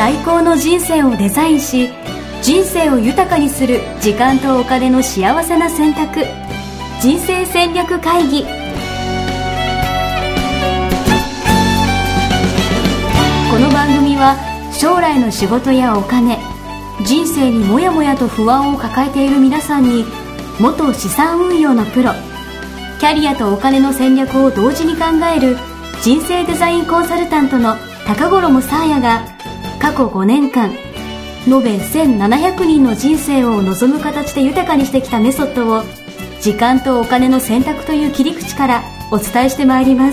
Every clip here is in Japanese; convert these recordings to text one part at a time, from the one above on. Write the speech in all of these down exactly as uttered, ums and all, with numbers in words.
最高の人生をデザインし、人生を豊かにする時間とお金の幸せな選択。人生戦略会議。この番組は将来の仕事やお金、人生にもやもやと不安を抱えている皆さんに、元資産運用のプロ、キャリアとお金の戦略を同時に考える人生デザインコンサルタントの高頃もさあやが、過去ごねんかん延べせんななひゃくにんの人生を望む形で豊かにしてきたメソッドを、時間とお金の選択という切り口からお伝えしてまいります。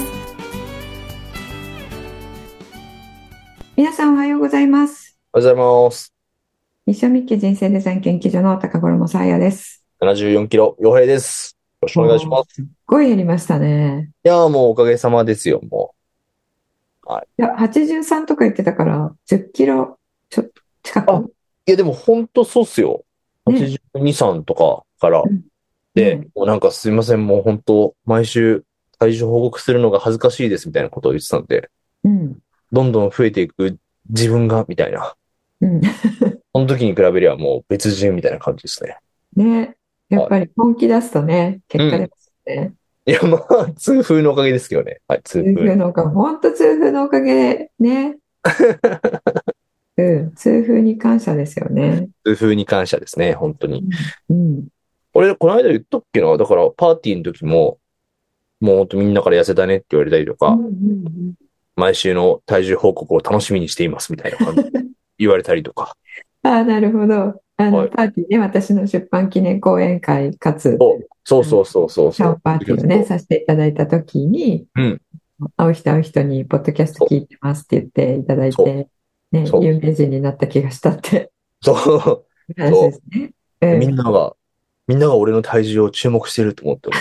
皆さんおはようございます。 おはようございます。 西尾美希人生デザイン研究所の高頃もさあやです。 ななじゅうよんキロ陽平です。よろしくお願いします。 すっごい減りましたね。 いやーもうおかげさまですよ、もう。はい。 いや、はちじゅうさんとか言ってたからじゅっキロちょっと近く。 あ、いやでもほんとそうっすよ。 ね、 はちじゅうに、さんとかから。 うん、 で、 ね、 もうなんかすいません、もうほんと毎週体重報告するのが恥ずかしいですみたいなことを言ってたんで、 うん、 どんどん増えていく自分がみたいな。 うん、 その時に比べりゃもう別人みたいな感じですね。 ね、やっぱり本気出すとね、結果出ますね。 いや、まあ、痛風のおかげですけどね。はい、痛痛風風。 のおかげ、本当痛風のおかげね。うん、痛風に感謝ですよね。 痛風に感謝ですね、本当に。 うん、 俺、この間言ったっけな、だからパーティーの時も、もうほんとみんなから痩せたねって言われたりとか、 うんうんうん、 毎週の体重報告を楽しみにしていますみたいな感じ言われたりとか。 ああ、なるほど。あの、 はい、 パーティーね、私の出版記念講演会かつ、 そうそうそうそうそう。 パーティーをね、させていただいたときに、 うん、 会う人会う人に、ポッドキャスト聞いてますって言っていただいて、ね、有名人になった気がしたって。 そう。 話ですね。 うん、みんなが、みんなが俺の体重を注目してると思って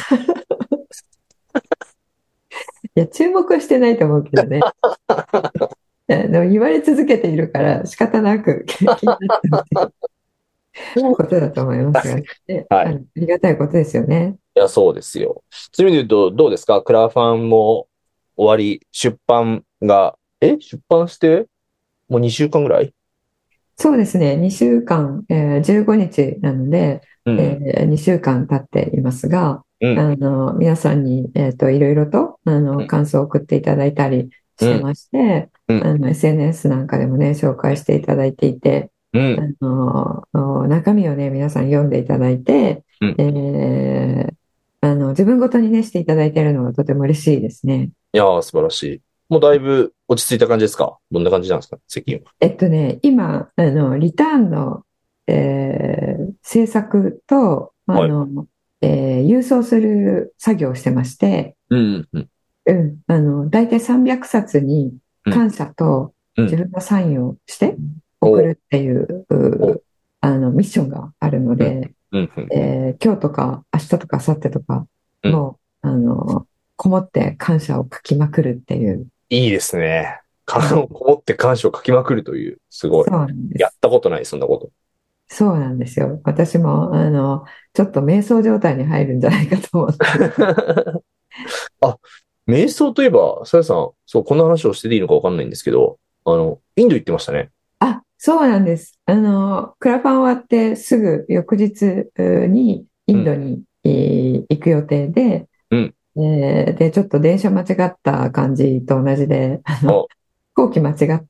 いや、注目はしてないと思うけどね。でも言われ続けているから仕方なく気になったっていうことだと思いますが、ね、はい、ありがたいことですよね。 いや、そうですよ。そういう意味で言うと、どうですか？クラファンも終わり、出版が、え出版してもうにしゅうかんぐらい？ そうですね、にしゅうかん、えー、じゅうごにちなので、うん、えー、にしゅうかん経っていますが、うん、あの皆さんに、えーと、いろいろとあの感想を送っていただいたりしてまして、うん、あの エスエヌエス なんかでもね、紹介していただいていて、うん、あの中身をね、皆さん読んでいただいて、うん、えー、あの自分ごとにね、していただいているのがとても嬉しいですね。 いやー、素晴らしい。もうだいぶ落ち着いた感じですか？どんな感じなんですか、最近は。 えっとね、今、あの、リターンの、えー、制作と、あの、はい、えー、郵送する作業をしてまして、 うんうん、 うん、あの、だいたいさんびゃくさつに感謝と自分のサインをして送るっていう、うん、あの、ミッションがあるので、うんうん、えー、今日とか明日とか明後日とか、うん、もう、あの、こもって感謝を書きまくるっていう。 いいですね。こもって感謝を書きまくるという、すごい。そうなんです。やったことない、そんなこと。 そうなんですよ。私も、あの、ちょっと瞑想状態に入るんじゃないかと思って。 あ、瞑想といえば、さやさん、そう、こんな話をしてていいのかわかんないんですけど、あの、インド行ってましたね。 あ、そうなんです。あの、クラファン終わってすぐ翌日にインドに、うん、行く予定で、うんえー、で、ちょっと電車間違った感じと同じで、あの、飛行機間違って、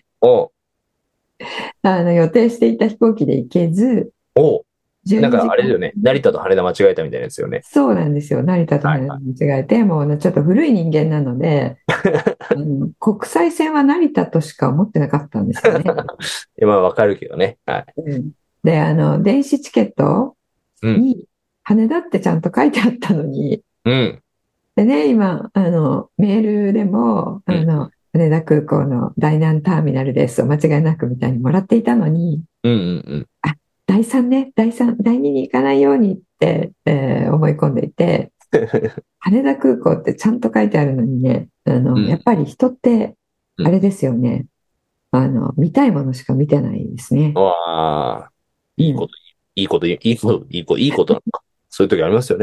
あの、予定していた飛行機で行けず、 おなんかあれだよね、成田と羽田間違えたみたいなやつよね。 そうなんですよ。成田と羽田間違えて、はいはい、もうちょっと古い人間なので、うん、国際線は成田としか思ってなかったんですよね。 まあわかるけどね。はい。 うん、で、あの、電子チケットに羽田ってちゃんと書いてあったのに、うん、でね、今、あの、メールでも、あの、うん、羽田空港の第何ターミナルですを間違いなくみたいにもらっていたのに、 うんうんうん、 あ、だいさんね、だいさん、だいにに行かないようにって、えー、思い込んでいて、羽田空港ってちゃんと書いてあるのにね、あの、うん、やっぱり人って、あれですよね、うん、あの、見たいものしか見てないですね。 わあ、いいこと、うん、いいこと、いいこと、いいこと、いいことなんか、そういう時ありますよね。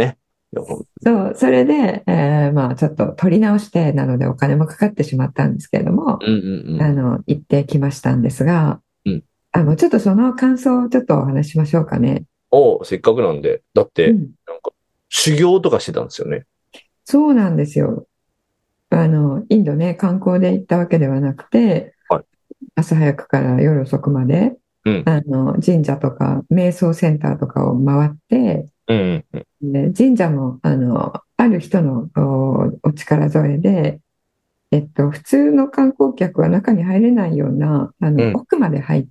や、ほんそう、それで、えーまあちょっと取り直してなのでお金もかかってしまったんですけれども、 うんうんあの、行ってきましたんですが、 うん。うん。 あの、ちょっとその感想をちょっとお話ししましょうかね。 おせっかくなんで。だって、 うん、 なんか、修行とかしてたんですよね。 そうなんですよ。あの、インドね、観光で行ったわけではなくて、 はい。 朝早くから夜遅くまで、 うん。 あの、神社とか瞑想センターとかを回って、 うんうんで、神社も、あの、ある人のお、お力添えで、えっと、普通の観光客は中に入れないような、あの、 うん。 奥まで入って、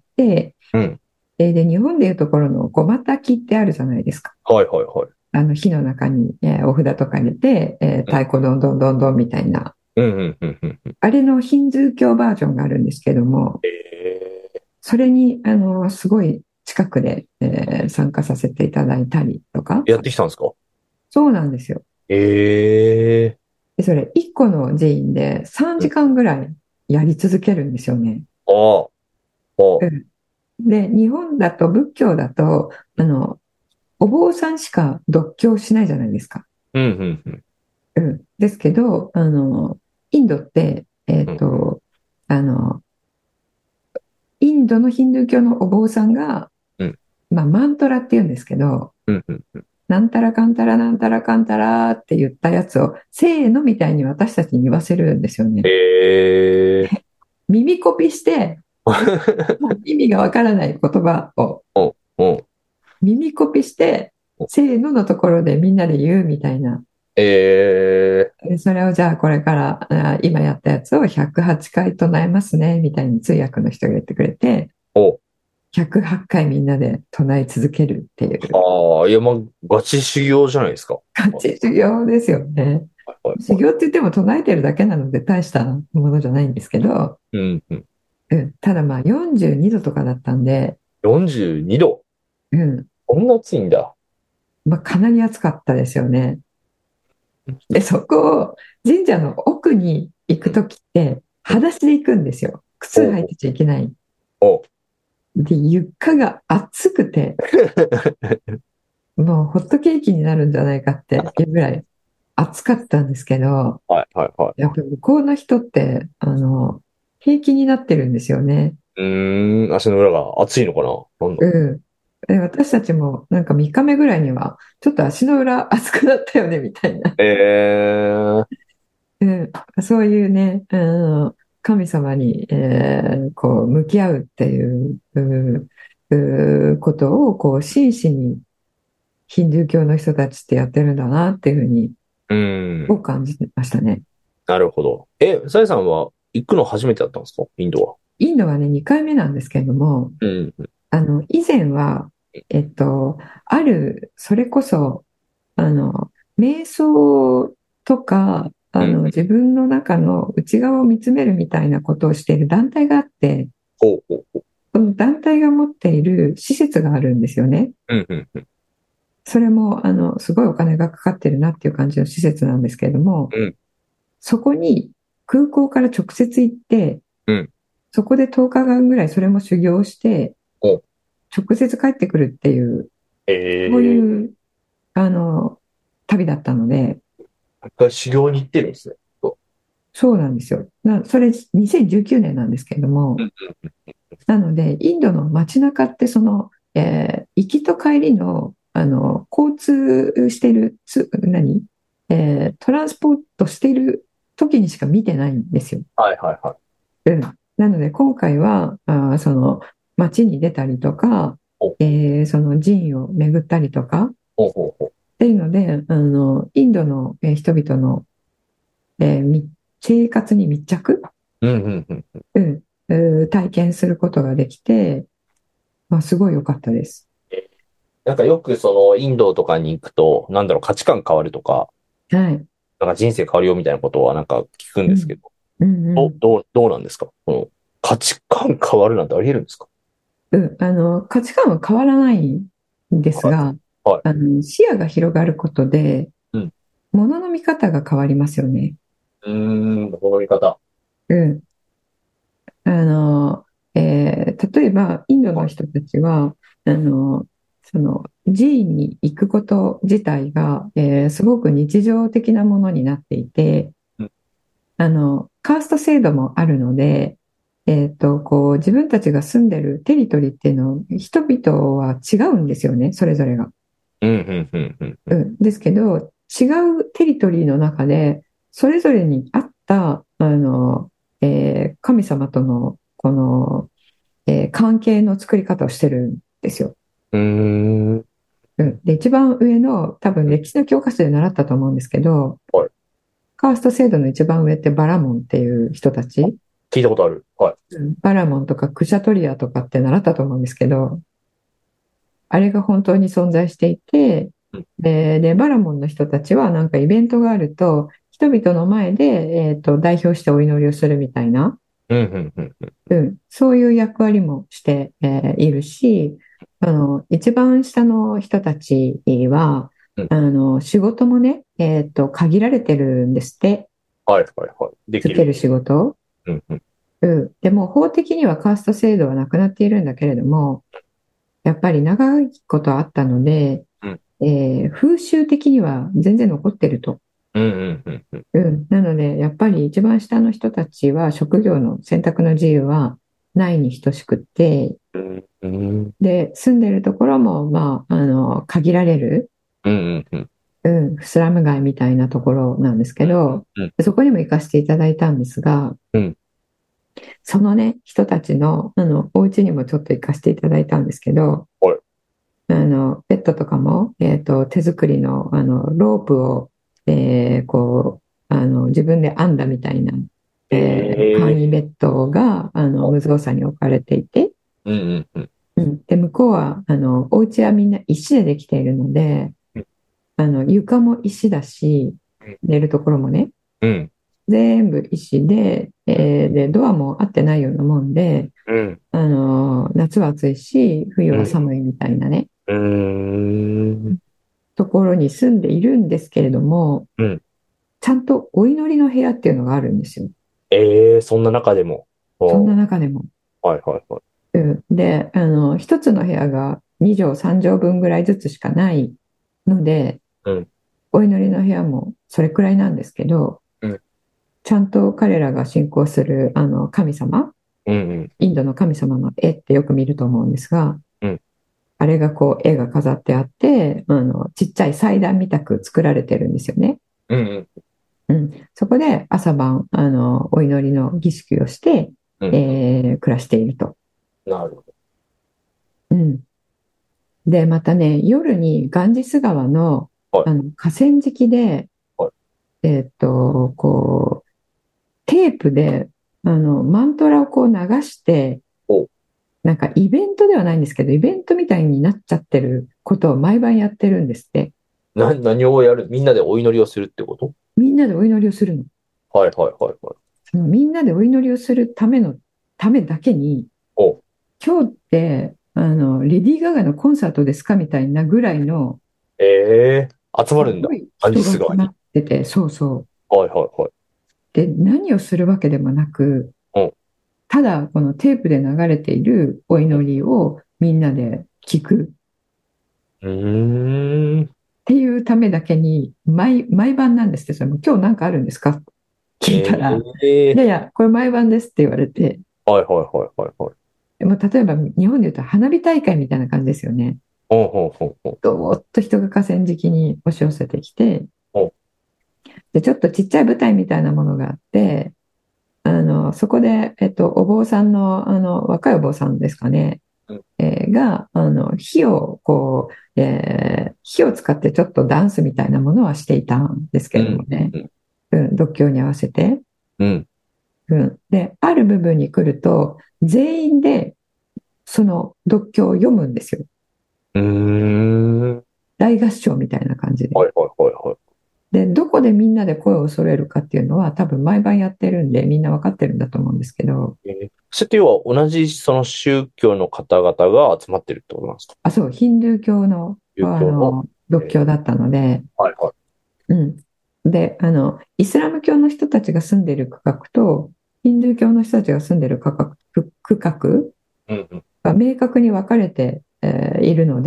うん。 えーで、日本でいうところの護摩焚きってあるじゃないですか。 はいはいはい。 あの、火の中に、えーお札とか入れて、えーうん太鼓どんどんどんどんみたいな、 うんうんうんうんうん。 あれのヒンズー教バージョンがあるんですけども、 えー、 それに、あの、すごい近くで、えー参加させていただいたりとか、 やってきたんですか？ そうなんですよ。 ええで、それ、いっこの寺院で3 ー。うん。 時間ぐらいやり続けるんですよね。 ああ、ああ。 うん。で、日本だと、仏教だと、あの、お坊さんしか読経しないじゃないですか。 うんうんうん。 うん。ですけど、あの、インドって、えうんっと、あの、インドのヒンドゥー教のお坊さんが、 うんまあ、マントラって言うんですけど、 うんうんうん。 なんたらかんたらなんたらかんたらって言ったやつを、せーのみたいに私たちに言わせるんですよね。 ええ耳コピして、 ー。 もう意味がわからない言葉をお、お、 耳コピして、 お。 せーののところでみんなで言うみたいな。 ええでそれをじゃあこれからあ今やったやつをひゃくはちかい唱えますねみたいに通訳の人が言ってくれて、 ー。お、 ひゃくはちかいみんなで唱え続けるっていうああ、いや、まあ、ガチ修行じゃないですか。 ガチ修行ですよね。 はいはいはい。 修行って言っても唱えてるだけなので大したものじゃないんですけど、 うんうん。 うん、ただまあよんじゅうにどとかだったんで、 よんじゅうにど。 うん、 こんな暑いんだ。 まあ、かなり暑かったですよね。で、そこを神社の奥に行くときって、裸足で行くんですよ。靴履いお、 てちゃいけない。 お。 で、床が暑くて、もうホットケーキになるんじゃないかっていうぐらい暑かったんですけど、 はいはいはい。 やっぱり向こうの人って、あの、平気になってるんですよね。 うーん、足の裏が熱いのかな、なんだ。 うん。で、私たちもなんかみっかめぐらいには、ちょっと足の裏熱くなったよね、みたいな。 ええー。 うん、そういうね、あの神様に、えーこう向き合うっていう、ううことをこう真摯にヒンドゥー教の人たちってやってるんだなっていうふうにうん。 こう感じましたね。 なるほど。え、さえさんは行くの初めてだったんですか、インドは？ インドはね、にかいめなんですけれども、 うん。 あの以前は、えっと、ある、それこそ、あの、瞑想とか、あうん。 の、自分の中の内側を見つめるみたいなことをしている団体があって、 ほうほうほう。 その団体が持っている施設があるんですよね。 うんうんうん。 それも、あの、すごいお金がかかってるなっていう感じの施設なんですけれども、 うんそこに空港から直接行って、 うん。 そこでとおかかんぐらいそれも修行して、 お、 直接帰ってくるっていう、そうええー。 いう、あの、旅だったので、 一回修行に行ってるんですね。そそうなんですよ。な、それにせんじゅうきゅうねんなんですけれども、 う。うんなので、インドの街中ってその、えー行きと帰りの、あの、交通している、つ、何えートランスポートしている時にしか見てないんですよ。 はいはいはい。 うん。なので、今回は、あー、その、街に出たりとか、 お、 えーその寺院を巡ったりとか、っほうほうほていうので、あの、インドの、えー人々の、えーみ生活に密着、 う。うんうんうん。 うん、うー体験することができて、まあ、すごい良かったです。 えなんかよくそのインドとかに行くと、なんだろう、価値観変わるとか、 はい。 なんか人生変わるよみたいなことはなんか聞くんうん。 ですけど、ど、 うんうん。 どう、どうなんですか、この価値観変わるなんてあり得るんですか？ うん、あの、価値観は変わらないんですはい。 が、 はい。 あの、視野が広がることで、 うん。 物の見方が変わりますよね。 うーん、この見方。 うん。あの、えー例えば、インドの人たちは、あの、 その寺院に行くこと自体が、えーすごく日常的なものになっていて、 うん、 あの、カースト制度もあるので、えっと、こう、自分たちが住んでるテリトリーっていうの、人々は違うんですよね、それぞれが。 うん、うん、うん、うん。 うん、ですけど、違うテリトリーの中で、それぞれに合った、あの、えー神様との、この、えー関係の作り方をしてるんですよ。 うーん。 うん、で、一番上の、多分歴史の教科書で習ったと思うんですけど、 はい。 カースト制度の一番上ってバラモンっていう人たち、 聞いたことある。はい。 うんバラモンとかクシャトリアとかって習ったと思うんですけど、あれが本当に存在していて、 うん、 で、で、バラモンの人たちはなんかイベントがあると、人々の前で、えっと、代表してお祈りをするみたいな、 うん、うん、うん、うん。 うん、そういう役割もして、えーいるし、あの、一番下の人たちは、 うん。 あの、仕事もね、えっと、限られてるんですって、 はい、はい、はい。できる。 つける仕事。 うん、うん。 うん。でも、法的にはカースト制度はなくなっているんだけれども、やっぱり長いことあったので、 うん、 えー風習的には全然残ってると。 うん、うん、うん。うん、 うん。なので、やっぱり一番下の人たちは職業の選択の自由はないに等しくって、 うん、うん、 で、住んでるところも、まあ、あの、限られる、 うん、うん。 うん、スラム街みたいなところなんですけど、 うん、 そこにも行かせていただいたんですが、 うん。 そのね、人たちの、あの、お家にもちょっと行かせていただいたんですけど、 はい。 あの、ペットとかも、えっと、手作りの、あの、ロープを、えーこう、あの、自分で編んだみたいな、えー簡易ええベッドが、あの、 ー。 無造作に置かれていて、 うん、うん、うん。 うん、で、向こうは、あの、お家はみんな石でできているので、あの、床も石だし、寝るところもね、 うん、 全部石で、えーで、ドアも合ってないようなもんで、 うん、 あの、夏は暑いし、冬うん。 は寒いみたいなね、 うーん。 ところに住んでいるんですけれども、 うん。 ちゃんとお祈りの部屋っていうのがあるんですよ。 ええ、そんな中でも。 そんなお、 中でも。 はい、はい、はい。 うん、で、あの、一つの部屋がに畳さん畳分ぐらいずつしかないので、 うん、 お祈りの部屋もそれくらいなんですけど、 うん、 ちゃんと彼らが信仰するあの神様、 うん、 インドの神様の絵ってよく見ると思うんですが、 うん、 あれがこう絵が飾ってあって、あのちっちゃい祭壇みたく作られてるんですよね。 うん、 うん、そこで朝晩あのお祈りの儀式をして、 うん。 えー暮らしていると。 なるほど。 うん、で、またね、夜にガンジス川の、 はい、 あの河川敷で、 はい。 えーっと、こう、テープであのマントラをこう流して、 お、 なんかイベントではないんですけど、イベントみたいになっちゃってることを毎晩やってるんですって。 な、何をやるみんなでお祈りをするってこと？ みんなでお祈りをするの。 はい、はい、はい、はい。 そのみんなでお祈りをするためのためだけに、 お、 今日ってあのレディー・ガガのコンサートですかみたいなぐらいのええ、集まるんだ。 すごいアンジ人がス川に。 集まってて、そうそう。 はい、はい、はい。 で、何をするわけでもなく、 お、 ただこのテープで流れているお祈りをみんなで聞くうーん。 っていうためだけに毎、毎晩なんですって、それも今日なんかあるんですか聞いたら、 ええ、 いやいや、これ毎晩ですって言われて、 はい、はい、はい、はい、はい。 でも例えば日本で言うと花火大会みたいな感じですよね。 ほうほうほうほう。 どーっと人が河川敷に押し寄せてきて、 ほで、ちょっとちっちゃい舞台みたいなものがあって、あの、そこで、えっと、お坊さんの、あの、若いお坊さんですかね、 う。うん、 えーが、あの、火を、こう、えー火を使ってちょっとダンスみたいなものはしていたんですけうん、 れどもね、 うん、 うん、読経に合わせて。 うん。 うん、で、ある部分に来ると、全員でその読経を読むんですよ。 うーん。 大合唱みたいな感じで。 はい、はい、はい、はい。 で、どこでみんなで声を揃えるかっていうのは多分毎晩やってるんでみんな分かってるんだと思うんですけど、 えーそれって要は同じその宗教の方々が集まってるってことなんですか？ あ、そう、ヒンドゥー教の、 宗教の。 あの、読え経だったので、 ー、はい、はい。 うん。で、あの、イスラム教の人たちが住んでいる区画と、ヒンドゥー教の人たちが住んでいる区画、区区画うん、うん。 が明確に分かれて、えーいるので、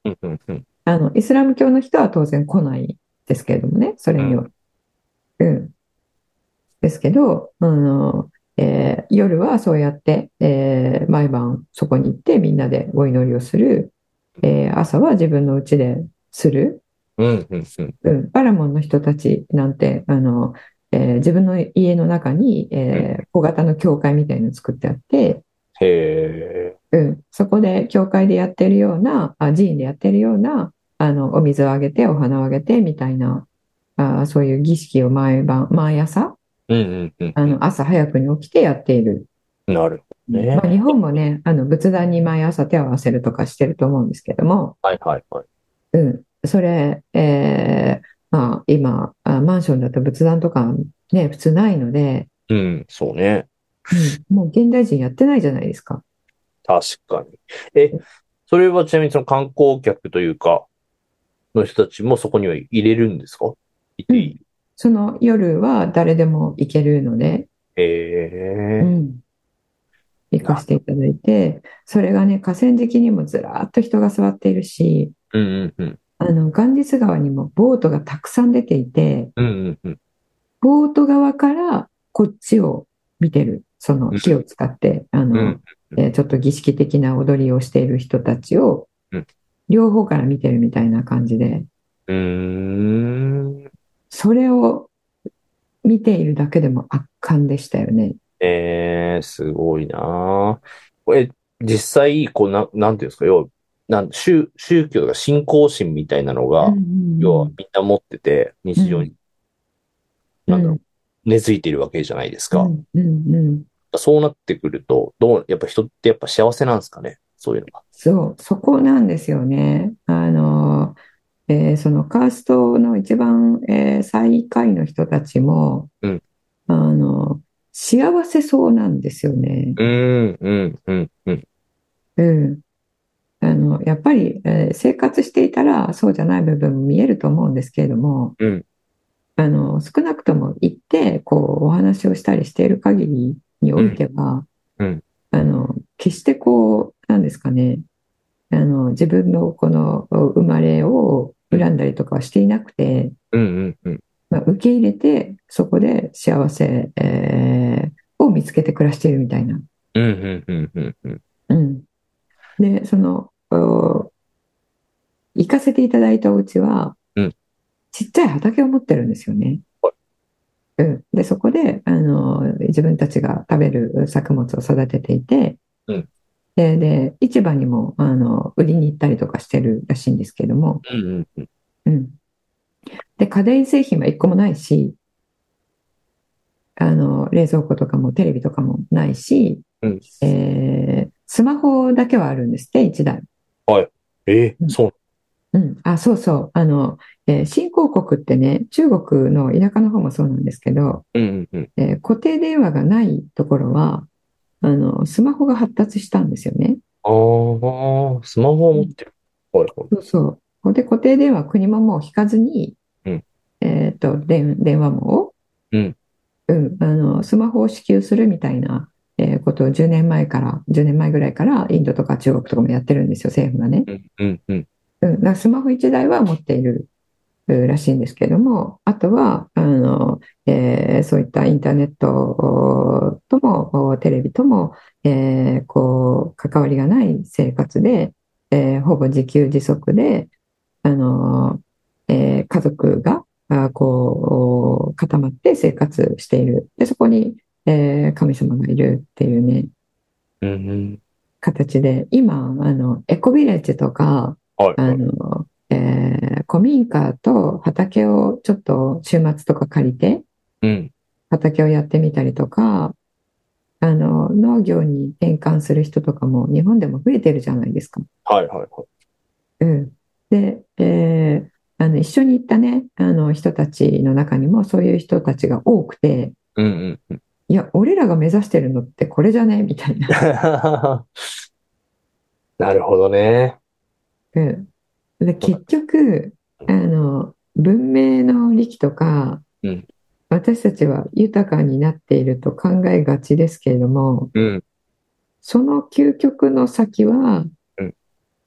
うんうんうん。 あの、イスラム教の人は当然来ないですけれどもね、それには。うん。ですけど、あの、えー夜はそうやって、えー毎晩そこに行ってみんなでお祈りをする。えー朝は自分の家でする。 うんうんうん。 うん、パラモンの人たちなんて、あの、えー自分の家の中に、 うん。 えー小型の教会みたいなの作ってあって、 へえ。 うん、そこで教会でやってるような、あ、寺院でやってるような、あの、お水をあげて、お花をあげてみたいな、あ、そういう儀式を毎晩、毎朝、 うんうんうんうあの、朝早くに起きてやっている。 ん。なるほうん、まあ、 どね。 日本もね、あの、仏壇に毎朝手を合わせるとかしてると思うんですけども、 はいはいはい。 うん、それ、えーまあ、今あ、マンションだと仏壇とかね、普通ないので、 うん、そうね。 うん、もう現代人やってないじゃないですか。 確かに。え、それはちなみにその観光客というか、の人たちもそこには入れるんですか？いうん、 ていい？ その夜は誰でも行けるので、 へえ。 うん、行かな、 せていただいて、それがね、河川敷にもずらーっと人が座っているし、 うんうんうん。 あの、ガンジス川にもボートがたくさん出ていて、 うんうんうん。 ボート側からこっちを見てる、そのうん火を使って、あの、 うんえーちょっと儀式的な踊りをしている人たちをうん。 両方から見てるみたいな感じで、 うーん。 それを見ているだけでも圧巻でしたよね。 えー、すごいなぁ。これ、実際、こう、な、なんていうんですか、要は、なん、宗、宗教とか信仰心みたいなのうんが、要はうんみんな持ってて、 うん。 日常に、なんだろうんう、根付いているわけじゃないですか。 うんうんうん。 そうなってくると、どう、やっぱ人ってやっぱ幸せなんですかね、そういうのが。 そう、そこなんですよね。あの、えーそのカーストの一番、えー最下位の人たちも、 うん。 あの、幸せそうなんですよね。 うーん、うん、うん、うん。 うん。あの、やっぱり、えー生活していたらそうじゃない部分も見えると思うんですけれども、 うん、 あの、少なくとも行って、こう、お話をしたりしている限りにおいうん、 ては、 うん、 あの、決してこう、なんですかね、あの、自分のこの生まれをうん、 恨んだりとかはしていなくて、 うん、うん、 まあ、受け入れて、そこで幸せ、えーを見つけて暮らしているみたいな。 うん、うん、うん、うん、 うん。で、その、お行かせていただいたお家は、 うん。 ちっちゃい畑を持ってるんですよね。 はい。 うん。で、そこで、あの、自分たちが食べる作物を育てていて、 うん、 で、で、市場にも、あの、売りに行ったりとかしてるらしいんですけども、 うん、うん、 うん。で、家電製品は一個もないし、あの、冷蔵庫とかもテレビとかもないし、 うん。 えースマホだけはあるんですって、一台。 はい。えー、 うん。 そう。 うん。あ、そうそう。あの、えー新興国ってね、中国の田舎の方もそうなんですけど、 うん、うん、 えー固定電話がないところは、あの、スマホが発達したんですよね。 ああ、スマホをうん。 持ってる。はい、はい。 そうそう。で、固定電話、国ももう引かずに、 うん、 えっと、電、電話網を、 うん、 うん、あの、スマホを支給するみたいな、えーことをじゅうねんまえから、じゅうねんまえぐらいからインドとか中国とかもやってるんですよ、政府がね。 うん、うん、うん。 うん、だからスマホいちだいは持っているうらしいんですけども、あとは、あの、えーそういったインターネットおとも、おテレビとも、えーこう、関わりがない生活で、えーほぼ自給自足で、あの、えー家族が、あこう、固まって生活している。で、そこに、えー神様がいるっていうね、 うん、 形で、今、あの、エコビレッジとか、 はい、 あはい。 の、えー古民家と畑をちょっと週末とか借りて、 うん、 畑をやってみたりとか、あの、農業に転換する人とかも日本でも増えてるじゃないですか。 はい、はい、はい。 うん。で、えーあの、一緒に行ったね、あの、人たちの中にもそういう人たちが多くて、 うん、うん、うん。 いや、俺らが目指してるのってこれじゃねみたいな。 なるほどね。 うん。で、結局、あの、文明の利器とか、 うん、 私たちは豊かになっていると考えがちですけれども、 うん、 その究極の先は、 うん。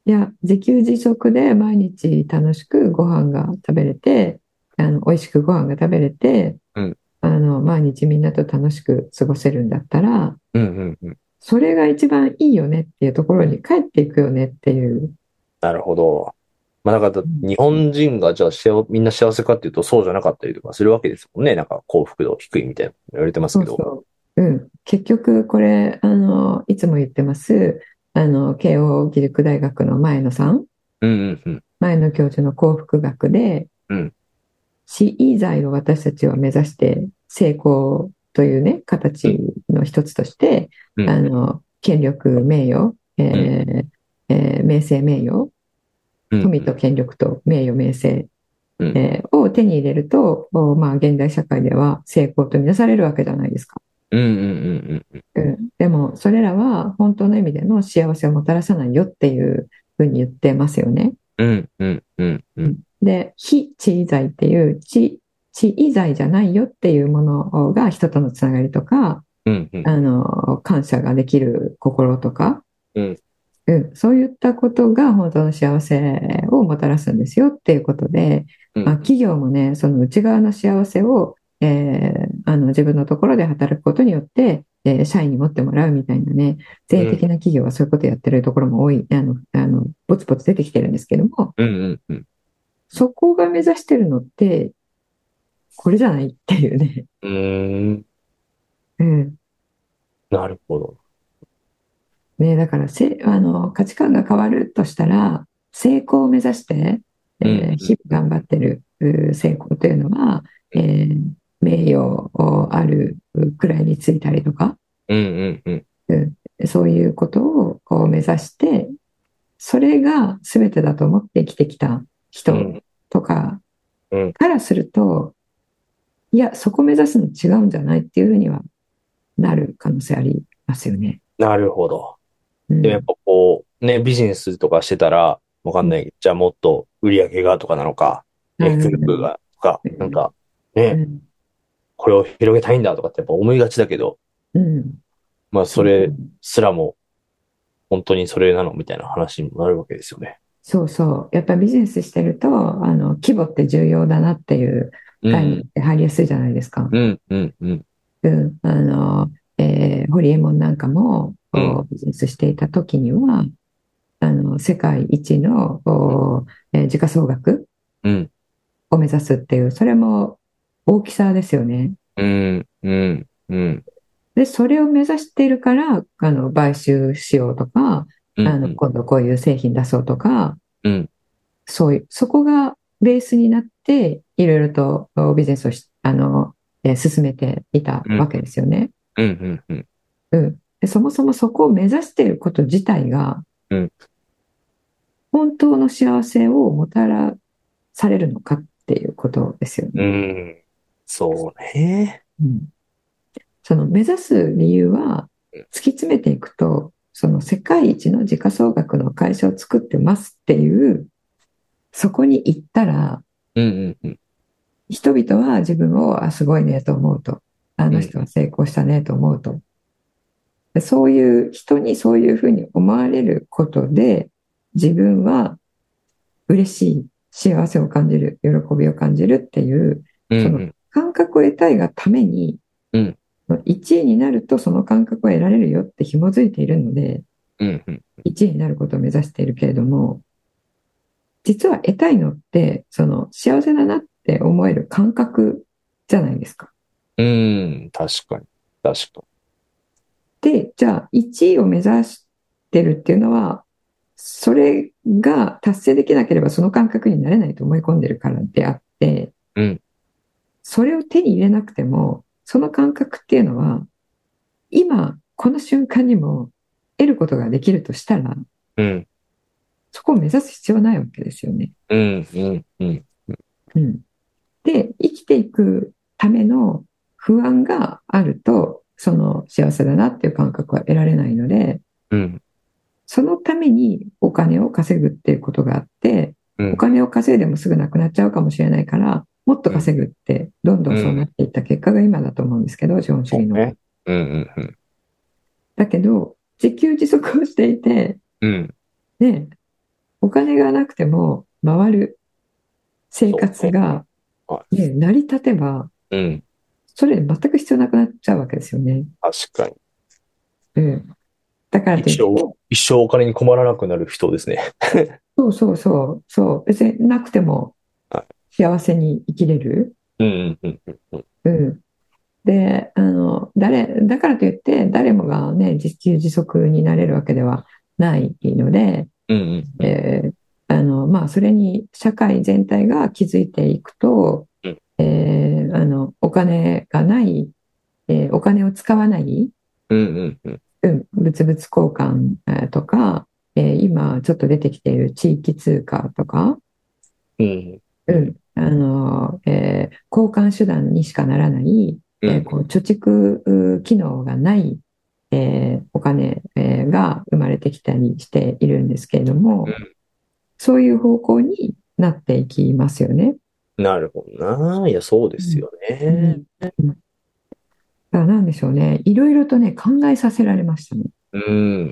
いや、自給自足で毎日楽しくご飯が食べれて、あの、美味しくご飯が食べれて、 うん。 あの、毎日みんなと楽しく過ごせるんだったら、 うんうんうん。 それが一番いいよねっていうところに帰っていくよねっていう。 なるほど。まあ、なんか、 うん日本人がじゃあ幸、みんな幸せかっていうとそうじゃなかったりとかするわけですもんね。なんか幸福度低いみたいな言われてますけど。 そうそう。うん。結局、これ、あの、いつも言ってます、あの、慶応義塾大学の前野さん、 うんうんうん。 前野教授の幸福学で、 うん。 死以外を私たちは目指して成功というね、形の一つとして、 うん。 あの、権力、名誉、えーえー名声、名誉、 うん。 富と権力と名誉、名声、 うん。 えーを手に入れると、おまあ、現代社会では成功とみなされるわけじゃないですか。 うんうんうんうん。 うん、でも、それらは本当の意味での幸せをもたらさないよっていうふうに言ってますよね。 うんうんうんうん。 で、非地位罪っていう地、地位罪じゃないよっていうものが人とのつながりとか、 うんうん。 あの、感謝ができる心とか、 うんうん、そういったことが本当の幸せをもたらすんですよっていうことで、まあ、 うん。 企業もね、その内側の幸せを、えーあの自分のところで働くことによって、えー社員に持ってもらうみたいなね、税的な企業はそういうことやってるところも多い、あの、あの、ぼつぼつ出てきてるんですけども、 うんうんうん。 そこが目指してるのって、これじゃないっていうね。 うーん。 うん。 なるほど。 ね、だからせ、あの、価値観が変わるとしたら、成功を目指して、えうんー日々頑張ってるう成功というのは、えー名誉をある位についたりとか、 うんうんうん。 うん、そういうことをこう目指して、それが全てだと思って生きてきた人うんとかうんからすると、いや、そこ目指すの違うんじゃないっていうふうにはなる可能性ありますよね。 なるほど。 うん。 でもやっぱこう、ね、ビジネスとかしてたら、わかんない。じゃあもっと売り上げがとかなのか、影響力がとか、なんか、ね、 うん。 これを広げたいんだとかってやっぱ思いがちだけど、 うん。 まあそそうれすらも本当にそれなのみたいな話にもなるわけですよね。 そうそう。やっぱビジネスしてると、あの、規模って重要だなっていう概念っうん、 て入りやすいじゃないですか。 うん、うん、うん、 うん。あの、えー、ホリエモンなんかも、 うん、 こうビジネスしていた時には、あの、世界一の、こうえー時価総額うん、 を目指すっていう、それも大きさですよね。 うん、うん、うん、 で、それを目指しているから、あの、買収しようとか、 うん、 あの、今度こういう製品出そうとか、 うん、 そういう、そこがベースになって、いろいろとおビジネスをし、あの、えー進めていたうん、 わけですよね。 うん、うん、 うん。で、そもそもそこを目指していること自体が、 うん、 本当の幸せをもたらされるのかっていうことですようね。 ん、そうね。 うん。その目指す理由は、突き詰めていくと、その世界一の時価総額の会社を作ってますっていう、そこに行ったら、 うん、うん、 人々は自分を、あ、すごいねと思うと。あうん、 の人は成功したねと思うと。そういう人にそういうふうに思われることで、自分は嬉しい、幸せを感じる、喜びを感じるっていう、 うん、 その感覚を得たいがために、 うん、 いちいになるとその感覚を得られるよって紐づいているので、 うん、うん、 いちいになることを目指しているけれども、実は得たいのって、その幸せだなって思える感覚じゃないですか。 うん、確かに、確かで、じゃあいちいを目指してるっていうのは、それが達成できなければその感覚になれないと思い込んでるからであって、 に。うん、 それを手に入れなくても、その感覚っていうのは、今、この瞬間にも得ることができるとしたら、 うん、 そこを目指す必要ないわけですよね。 うん、うん、うん、 うん。で、生きていくための不安があると、その幸せだなっていう感覚は得られないので、 うん、 そのためにお金を稼ぐっていうことがあって、 うん、 お金を稼いでもすぐなくなっちゃうかもしれないから、もっと稼ぐって、どんどんそうなっていった結果が今だと思うんですけど、資本主義の。 ね。うん、うん、うん、 だけど、自給自足をしていて、 うん、 ね、 お金がなくても回る生活が、ね、成り立てば、 うん。 それ全く必要なくなっちゃうわけですよね。 確かに。 うん。だからとい一って、 生、一生お金に困らなくなる人ですね。 そうそうそう、そう、別になくてもは幸せに生きれる。 い。うんうんうんうんうん。で、あの、誰、だからといって、誰もがね、自給自足になれるわけではないので、 うんうんうんえーあの、まあ、それに社会全体が気づいていくと、 うんえーあの、お金がない、えーお金を使わない、 うんうんうんうん、物々交換えーとか、えー今ちょっと出てきている地域通貨とか、 うんうんうん、あの、えー交換手段にしかならない、 うんえーこう貯蓄う機能がない、えーお金、えーが生まれてきたりしているんですけれども、そういう方向になっていきますよね。 なるほどな。いや、そうでうんすようんね。 うんだからなんでしょうね。いろいろとね、考えさせられましたね。 うん。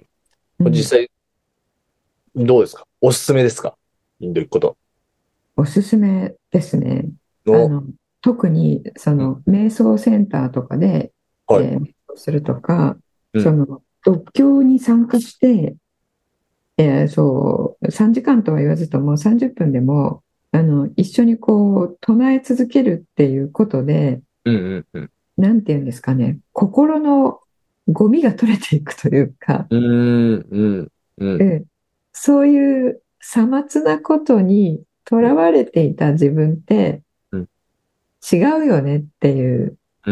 うん、 実際、どうですか？おすすめですか？インド行くこと。 おすすめですね。あの、 の、特に、そうん、 の、瞑想センターとかで、 はい。 えー瞑想するとか、 うん、 その、読経に参加して、えーそう、さんじかんとは言わずともさんじゅっぷんでも、あの、一緒にこう、唱え続けるっていうことで、 うん、うん、うん。 なんていうんですかね、心のゴミが取れていくというか、 うーん、うん、うん、 うん、そういうさまつなことにとらわれていた自分ってうん、 違うよねっていううん、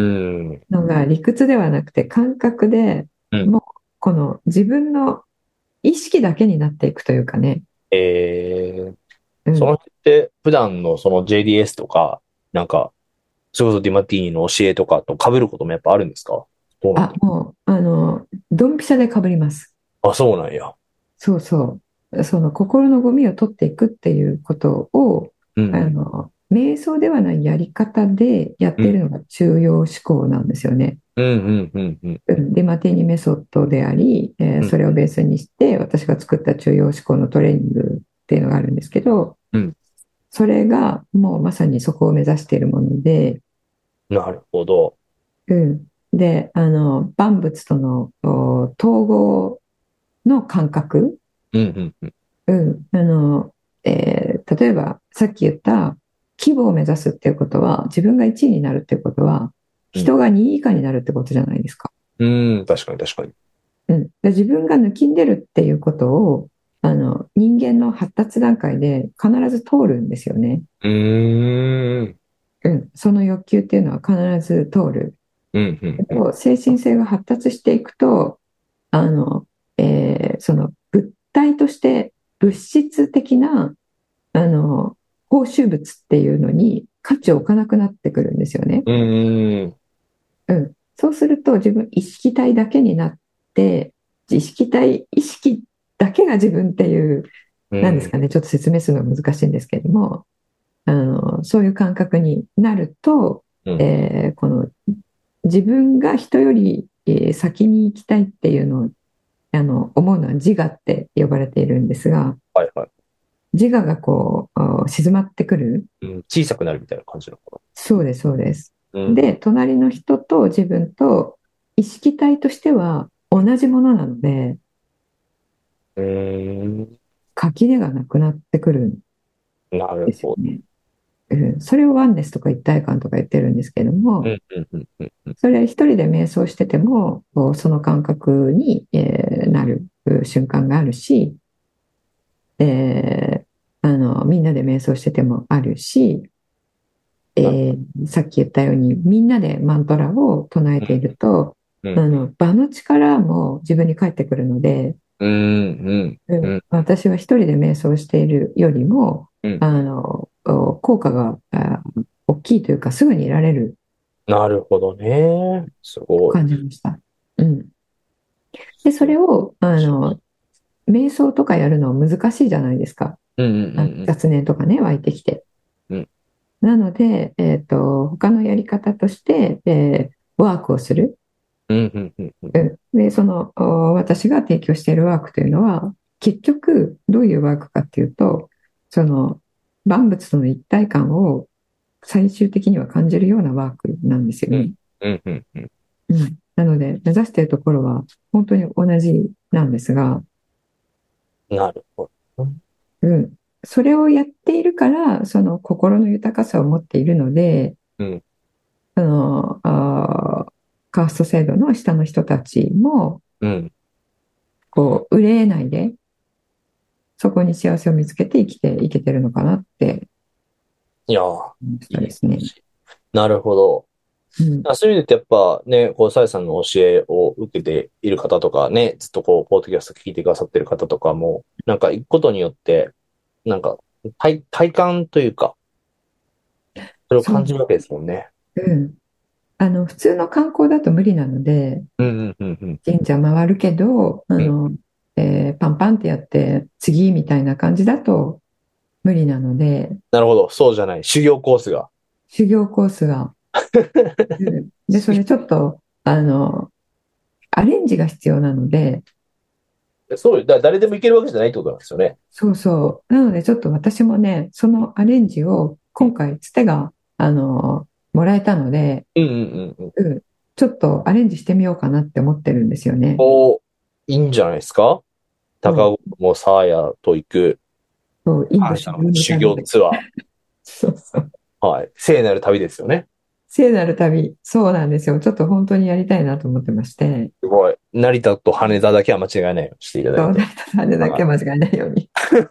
のが理屈ではなくて感覚で、 うん。 もうこの自分の意識だけになっていくというかね。 えー、 うん、 その人って普段のその ジェーディーエス とか、なんか、それこそディマティーニの教えとかと被ることもやっぱあるんですか？どうなんあ、 だろもう、あの、ドンピシャで被ります。 う。あ、そうなんや。 そうそう。その心のゴミを取っていくっていうことを、 うん、 あの、瞑想ではないやり方でやっうん、 ているのが中庸思考なんですよね。 うん、うん、うん、うん、 うんデマティーニメソッドであり、えーうん、 それをベースにして私が作った中庸思考のトレーニングっていうのがあるんですけど、 うん。 それがもうまさにそこを目指しているもので、 なるほど。 うん、で、あの、万物とのお統合の感覚、 うん、うん、うん。 うん、あの、えー例えばさっき言った規模を目指すっていうことは、自分がいちいになるっていうことは、 うん人がにい以下になるってことじゃないですか。 うーん、確かに確かに。 うん、で自分が抜きんでるっていうことを、あの、人間の発達段階で必ず通るんですよね。 うーん、 うん、その欲求っていうのは必ず通る。 うん、うん、うん。 けど精神性が発達していくと、あの、えーその物体として物質的な、あの、報酬物っていうのに価値を置かなくなってくるんですよね。 うーん、 うん。そうすると自分意識体だけになって、意識体、意識だけが自分っていう、 うん、 なんですかね、ちょっと説明するのは難しいんですけれども、あの、そういう感覚になると、 うん。 えーこの自分が人より、えー先に行きたいっていうのをあの思うのは自我って呼ばれているんですが、 はいはい。 自我がこうあ静まってくる。 うん、小さくなるみたいな感じなのかそうです、そうです。 な。うん。 で、隣の人と自分と意識体としては同じものなので、 うーん、 垣根がなくなってくるんなるほど。 ですよね。うん、それをワンネスとか一体感とか言ってるんですけども、 うん、うん、うん、うん。うんそれ一人で瞑想してても、こうその感覚に、えーなる瞬間があるし、えーあの、みんなで瞑想しててもあるし、 なえーさっき言ったようにみんなでマントラを唱えていると、 うん、 あの場の力も自分に返ってくるので、 うん、うん、 うん、 うん、 私は一人で瞑想しているよりもうん。 あのお効果があ大きいというかすぐにいられるなるほどね。すとごい。 感じました。うん、でそれをあの瞑想とかやるのは難しいじゃないですか。 うん、うあん、 雑念とかね湧いてきて。 うん、うん。 なので、えーと、他のやり方として、えーワークをする。 うん、うん、うん、うん。 うんで、その、お私が提供しているワークというのは、 結局どういうワークかっていうと、その万物との一体感を最終的には感じるようなワークなんですよね。 うんうんうんうん、なので目指しているところは本当に同じなんですが、 なるほど。 うん、それをやっているからその心の豊かさを持っているので、 うん。 そのあーカースト制度の下の人たちもうん。 こう憂えないでそこに幸せを見つけて生きていけてるのかなっていやー、 思いましいいたですね。 なるほど。 うん、 あそういう意味で言うとやっぱね、こう、サイさんの教えを受けている方とかね、ずっとこう、ポッドキャスト聞いてくださってる方とかも、なんか行くことによって、なんか、体、体感というか、それをそう、 感じるわけですもんね。 うん、あの普通の観光だと無理なので、 うんうんうんうん。 神社回るけど、あうん。 の、えーパンパンってやって次みたいな感じだと無理なので、 なるほど。そうじゃない。修行コースが。 修行コースが、うん、で、それちょっと、あの、アレンジが必要なので、 そうよ。だ誰でも行けるわけじゃないってことなんですよね。 そうそう。なので、ちょっと私もね、そのアレンジを今回、つてが、あの、もらえたので、 うんうんうんうん。 うん、ちょっとアレンジしてみようかなって思ってるんですよね。 お、いいんじゃないですか。高そう、 尾もサーヤと行くそう、インド感謝修行のの修旅で。 行ツアそうそう。 ー。はい。聖なる旅ですよね。 聖なる旅、そうなんですよ。ちょっと本当にやりたいなと思ってまして、 すごい。成田と羽田だけは間違いないようにしていただそう、 いて。 成田さんでだけは間違いないように。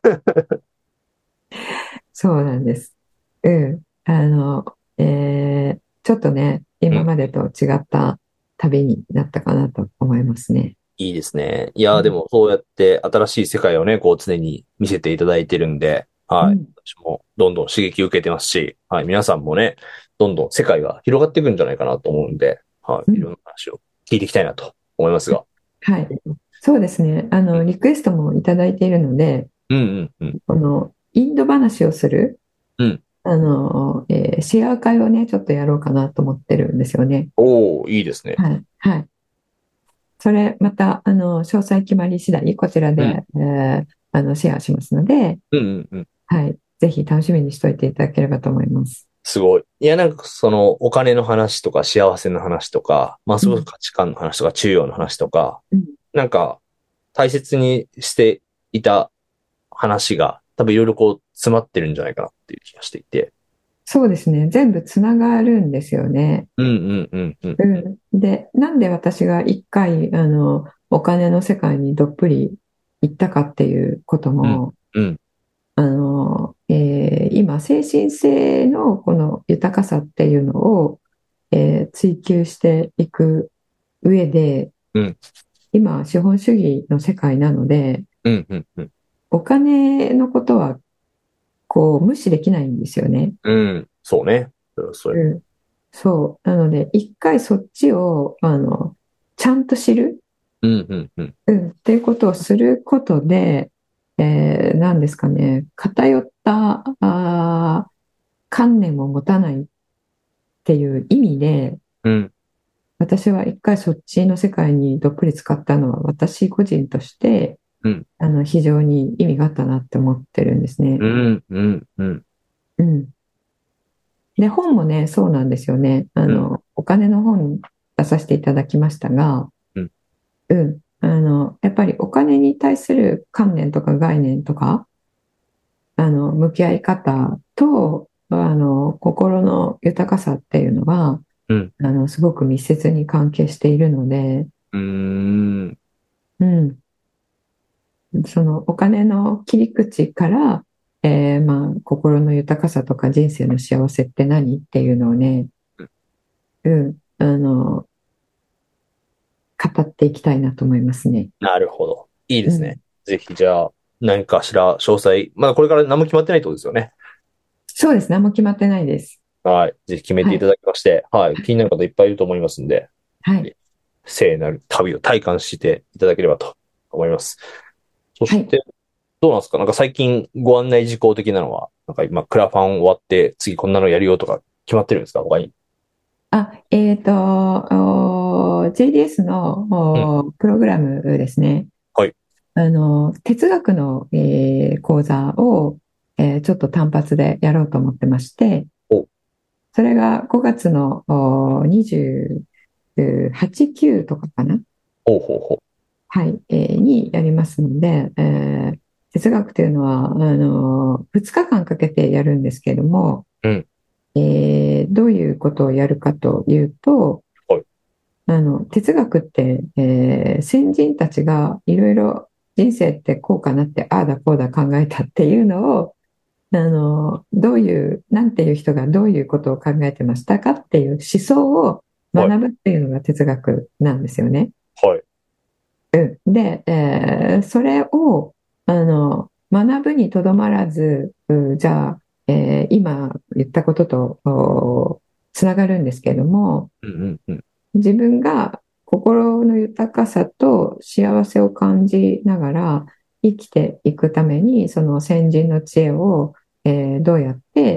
そうなんです。うん。あの、えーちょっとね、 い。うん。 今までと違った旅になったかなと思いますね。 いいですね。いやー、でうん。 もそうやって新しい世界をね、こう常に見せていただいてるんで、はい。 うん。 私もどんどん刺激を受けてますし、はい。皆さんもね、どんどん世界が広がっていくんじゃないかなと思うんで、はい。いろんうん。 な話を聞いていきたいなと思いますが。 はい。そうですね。あの、リクエストもいただいているので、 うんうんうん。 この、インド話をする、 うん。 あの、えーシェア会をね、ちょっとやろうかなと思ってるんですよね。 おー、いいですね。 はい。はい。それ、また、あの、詳細決まり次第、こちらうん。 で、えーあの、シェアしますので、 うんうんうん。 はい。ぜひ楽しみにしておいていただければと思います。 すごい。いや、なんかそのお金の話とか幸せの話とか、まあうん。 すごく価値観の話とか、中庸の話とか、 うん。 なんか大切にしていた話が多分いろいろこう詰まってるんじゃないかなっていう気がしていて。 そうですね。全部つながるんですよね。 うんうんうんうんうん。 うん。で、なんで私が一回、あの、お金の世界にどっぷり行ったかっていうことうんも、 うん。 あの、えー今、精神性のこの豊かさっていうのを、えー追求していく上で、 うん。 今、資本主義の世界なので、 うんうんうん。 お金のことはこう無視できないんですよね。 うん。そうね。それはそれ。 うん、そう。なので、一回そっちを、あの、ちゃんと知る、 うんうんうん。 うん、っていうことをすることで、えー、何ですかね、偏ったあー観念を持たないっていう意味で、 うん。 私は一回そっちの世界にどっぷり使ったのは、私個人として、 うん。 あの、非常に意味があったなって思ってるんですね。 うんうんうん。 うん。で、本もね、そうなんですよね。あうんの、お金の本出させていただきましたが、 うん。 うん。あの、やっぱりお金に対する観念とか概念とか、あの、向き合い方と、あの、心の豊かさっていうのは、 うん。 あの、すごく密接に関係しているので、 うーん。 うん。そのお金の切り口から、えーまあ、心の豊かさとか人生の幸せって何っていうのをね、うん、あの、語っていきたいなと思いますね。 なるほど。いいでうん。 すね。ぜひ、じゃあ、何かしら詳細、まだこれから何も決まってないってことですよね。 そうですね。何も決まってないです。 はい。ぜひ決めてはい。 いただきまして、はい。気になる方いっぱいいると思いますんで、 はい。 聖なる旅を体感していただければと思います。そはい。 して、どうなんですかなんか最近ご案内事項的なのは、なんか今、クラファン終わって、次こんなのやるよとか決まってるんですか他に。 あ、えっと、お ジェーディーエス のうん。 おプログラムですね。 はい。 ああの、哲学の、えー講座を、えーちょっと単発でやろうと思ってまして、 おそれがごがつのおにじゅうはち、きゅうとかかな、 ほうほうほはい、えーにやりますので、えー哲学というのは、あの、ふつかかんかけてやるんですけれども、 う。うん。 えーどういうことをやるかというと、 はい。 あの、哲学って、えー先人たちがいろいろ人生ってこうかなって、ああだこうだ考えたっていうのを、あの、どういう、なんていう人がどういうことを考えてましたかっていう思想をはい。 学ぶっていうのが哲学なんですよね。 はい。 で、えーそれを、あの、学ぶにとどまらず、うじゃあ、えー今言ったこととおつながるんですけれども、 うんうんうん。 自分が心の豊かさと幸せを感じながら生きていくために、その先人の知恵を、えーどうやって、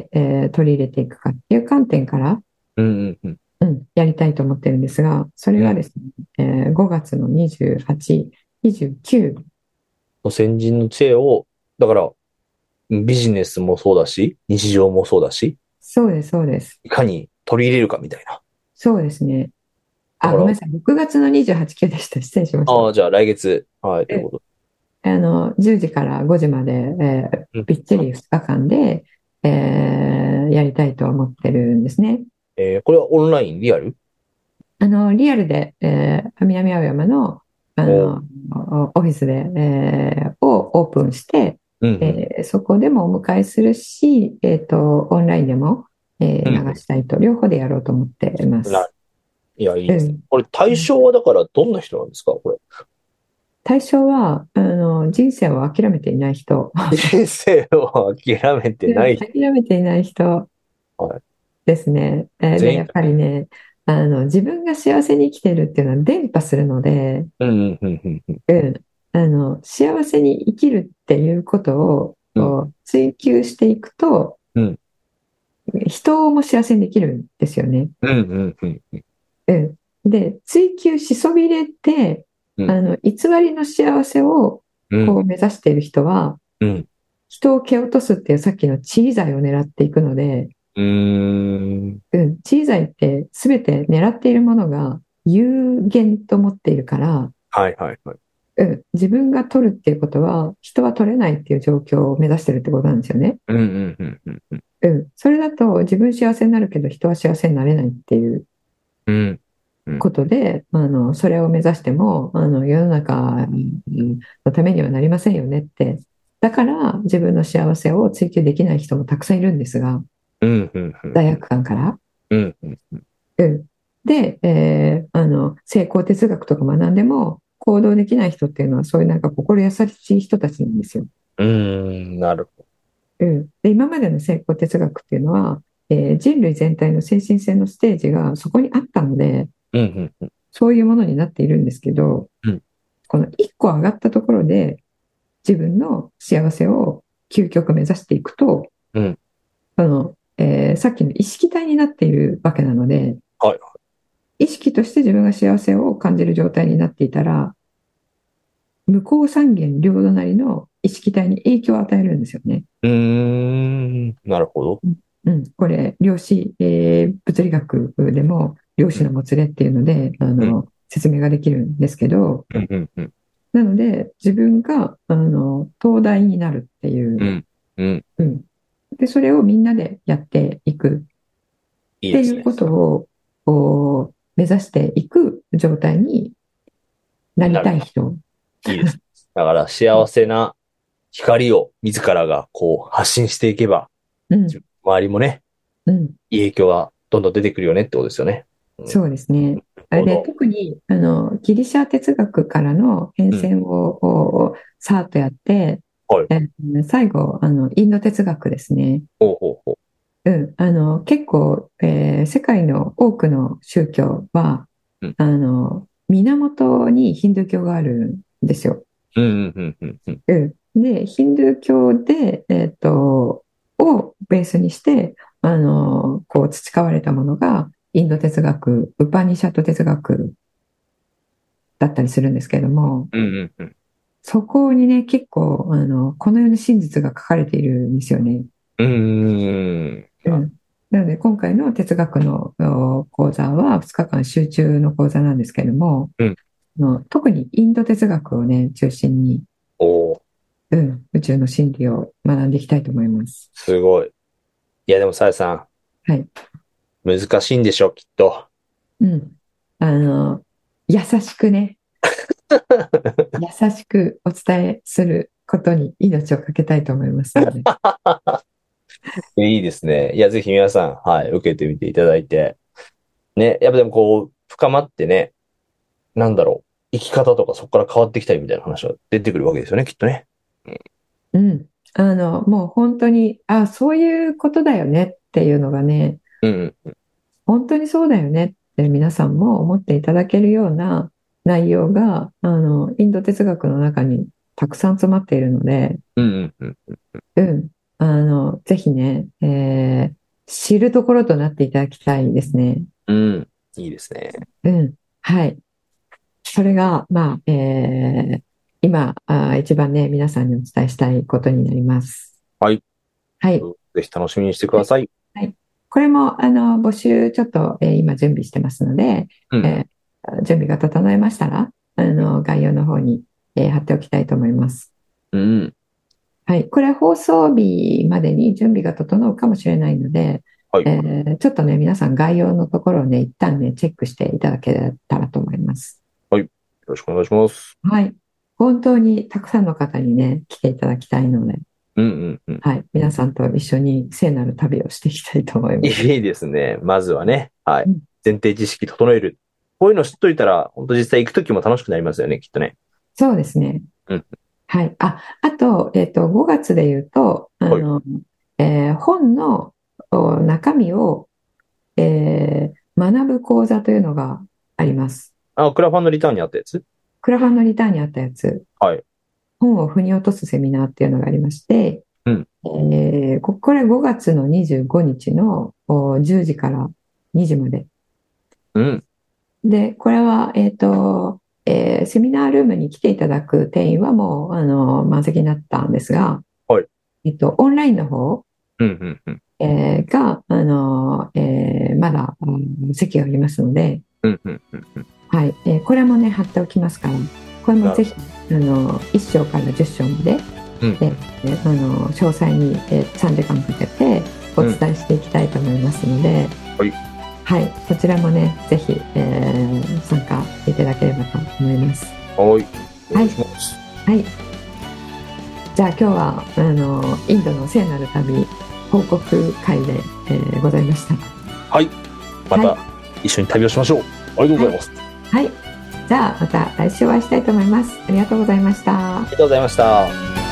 えー取り入れていくかっていう観点から、 うんうんうん。 うん、やりたいと思ってるんですが、それうん。 がですね、えーごがつのにじゅうはち、にじゅうきゅう、 先人の知恵を、だから、ビジネスもそうだし、日常もそうだし、 そうです、そうです。 いかに取り入れるかみたいな。 そうですね。あ、 だから、 ごめんなさい。ろくがつのにじゅうはち、きゅうでした。失礼しました。 ああ、じゃあ来月、はい、というえ、 こと。 あの、じゅうじからごじまで、えーうん。 びっちりふつかかんで、えーやりたいと思ってるんですね。 えーこれはオンライン、リアル？ あの、リアルで、えー南青山の、あお、 の、オフィスで、えーをオープンして、 うんえーそこでもお迎えするし、えっと、オンラインでも、えーうん。 流したいと、両方でやろうと思っていまうん。な、 す。 いや、いいですね。 うん。 これ対象はだからどんな人なんですか、これ？ 対象は、あの、人生を諦めていない人、 人生を諦めてうんない人。 諦めていない人はい。 ですね。えーで、 全員。 やっぱりね、あの、自分が幸せに生きてるっていうのは伝播するので、 うんうんうんうんうん。 うん、あの、幸せに生きるっていうことをうんこう追求していくと、 うん人も幸せにできるんですよね。 うんうんうんうんうん、で、追求しそびれて、 うんあの、偽りの幸せをうんこう目指している人は、 うん。 人を蹴落とすっていうさっきの地位罪を狙っていくので、 うーん。 うん、地位罪って全て狙っているものが有限と思っているから、 はいはいはい。 うん、自分が取るっていうことは人は取れないっていう状況を目指してるってことなんですよね。 うんうんうんうんうんうん、それだと自分幸せになるけど人は幸せになれないっていううんうんことで、あの、それを目指しても、あの、世の中のためにはなりませんよねって。だから自分の幸せを追求できない人もたくさんいるんですが、 うんうんうん罪悪感から。 うんうんうんうん、で、えーあの、成功哲学とか学んでも行動できない人っていうのはそういうなんか心優しい人たちなんですよ。 うーん、なるほうん、で、今までの成功哲学っていうのは、えー人類全体の精神性のステージがそこにあったので、 ど。うんうんうんそういうものになっているんですけど、 うんこの一個上がったところで自分の幸せを究極目指していくと、 うんその、えーさっきの意識体になっているわけなので、 はい。 意識として自分が幸せを感じる状態になっていたら、向こう三元両隣の意識体に影響を与えるんですよね。 うーん、なるほど。 うん、これ、量子、えー物理学でも量子のもつれっていうので、あうんの、説明ができるんですけど、 うんうんうんなので、自分が、あの、東大になるっていう、 うんうんうん。で、それをみんなでやっていくっていいですね。 いうことを、こう目指していく状態になりなるたい人。 いいです。だから幸せな光を自らがこう発信していけば、 うん、 自分周りもね、 うん、 いい影響がどんどん出てくるよねってことですよね。うん、なそうですね。 るあれで、 ほど。 特に、あの、ギリシャ哲学からの変うん。 遷を、こうさーっとやって、 はい。 えー最後、あの、インド哲学ですね。 ほうほうほうん、あの、結構、えー世界の多くの宗教は、 う。うん。 あの、源にヒンドゥー教があるんですよ。 うんうんうんうんうん。 うん、で、ヒンドゥー教で、えっと、をベースにして、あの、こう培われたものが、インド哲学、ウパニシャット哲学だったりするんですけれども、 うんうんうん。 そこにね、結構、あの、この世の真実が書かれているんですよね。 うーん。 うん。なので、今回の哲学のお講座はふつかかん集中の講座なんですけれども、 うんの特にインド哲学をね、中心に、 おー、 うん、宇宙の真理を学んでいきたいと思います。 すごい。いや、でも、さやさはい。 ん、難しいんでしょ、きっと。 うん。あの、優しくね、優しくお伝えすることに命をかけたいと思いますので。 いいですね。いや、ぜひ皆さん、はい、受けてみていただいて。ね、やっぱでもこう、深まってね、なんだろう、生き方とかそこから変わってきたりみたいな話が出てくるわけですよね、きっとね。 うん。あの、もう本当に、あ、そういうことだよねっていうのがね、 うんうん。 本当にそうだよねって皆さんも思っていただけるような内容が、あの、インド哲学の中にたくさん詰まっているので、 うんうんうん。 うん。あの、ぜひね、えー知るところとなっていただきたいですね。 うん。いいですね。 うん。はい。それが、まあ、えー今あ、一番ね、皆さんにお伝えしたいことになります。 はい。 はい。 ぜひ楽しみにしてください。 はい。これも、あの、募集ちょっと、えー今準備してますので、 うん。 えー準備が整えましたら、あの、概要の方に、えー貼っておきたいと思います。 うん。 はい。これ放送日までに準備が整うかもしれないので、 はい。 えーちょっとね、皆さん概要のところをね、一旦ね、チェックしていただけたらと思います。 はい。よろしくお願いします。 はい。本当にたくさんの方にね、来ていただきたいので、 うんうんうん。 はい。皆さんと一緒に聖なる旅をしていきたいと思います。 いいですね。まずはね。はい。 うん前提知識整える。こういうの知っといたら、本当実際行くときも楽しくなりますよね、きっとね。 そうですね。 うん。 はい。あ、あと、えっと、ごがつで言うと、あはい。 の、えー本のお中身を、えー学ぶ講座というのがあります。 あ、クラファンのリターンにあったやつ。 クラファンのリターンにあったやつ、 はい。 本を腑に落とすセミナーっていうのがありまして、 うん。 えーここれごがつのにじゅうごにちのおじゅうじからにじまで。 うん。 で、これは、えっと、えーセミナールームに来ていただく定員はもう、あの、満席になったんですが、 はい。 えっと、オンラインの方、 うんうんうん。 えーが、あの、えーまだ、うん席がありますので、 うんうんうんうん。 はい、えーこれもね、貼っておきますから、これもぜひ、あの、いっ章からじゅっ章まで、 うんで、えあの、詳細に、えーさんじかんかけてお伝えしていきたいと思いますので、 はい。 はい、こちらもね、ぜひ、えー参加いただければと思います。 はい。お願いします。 はい。じゃあ今日は、あの、インドの聖なる旅報告会で、えーございました。 はい。または一緒に旅をしましょう。ありがとうございます。 はい。じゃあまた来週お会いしたいと思います。ありがとうございました。 ありがとうございました。